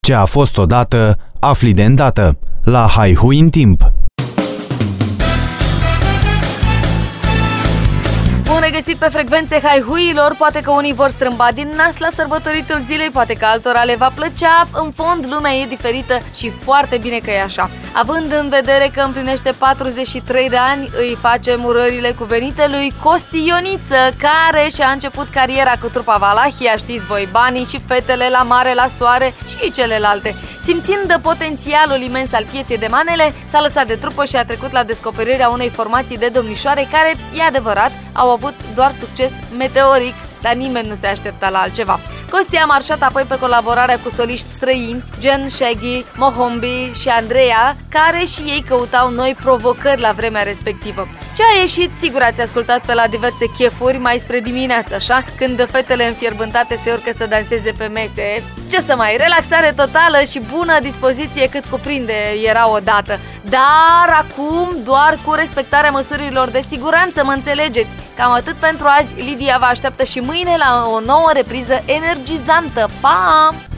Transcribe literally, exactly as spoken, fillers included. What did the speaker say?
Ce a fost odată, afli de îndată. La Haihui în timp. Bun regăsit pe frecvențe haihuilor. Poate că unii vor strâmba din nas la sărbătoritul zilei, poate că altora le va plăcea. În fond, lumea e diferită și foarte bine că e așa. Având în vedere că împlinește patruzeci și trei de ani, îi facem urările cuvenite lui Costi Ioniță, care și-a început cariera cu trupa Valahia, știți voi, Banii și Fetele la mare, la soare și celelalte. Simțind potențialul imens al pieței de manele, s-a lăsat de trupă și a trecut la descoperirea unei formații de domnișoare care, e adevărat, au avut doar succes meteoric, dar nimeni nu se aștepta la altceva. Costi a marșat apoi pe colaborarea cu soliști străini, gen Shaggy, Mohombi și Andreea, care și ei căutau noi provocări la vremea respectivă. Ce a ieșit, sigur ați ascultat pe la diverse chefuri mai spre dimineață, așa, când fetele înfierbântate se urcă să danseze pe mese. Ce să mai, relaxare totală și bună dispoziție cât cuprinde era odată. Dar acum doar cu respectarea măsurilor de siguranță, mă înțelegeți. Cam atât pentru azi, Lidia vă așteaptă și mâine la o nouă repriză energizantă. Pa!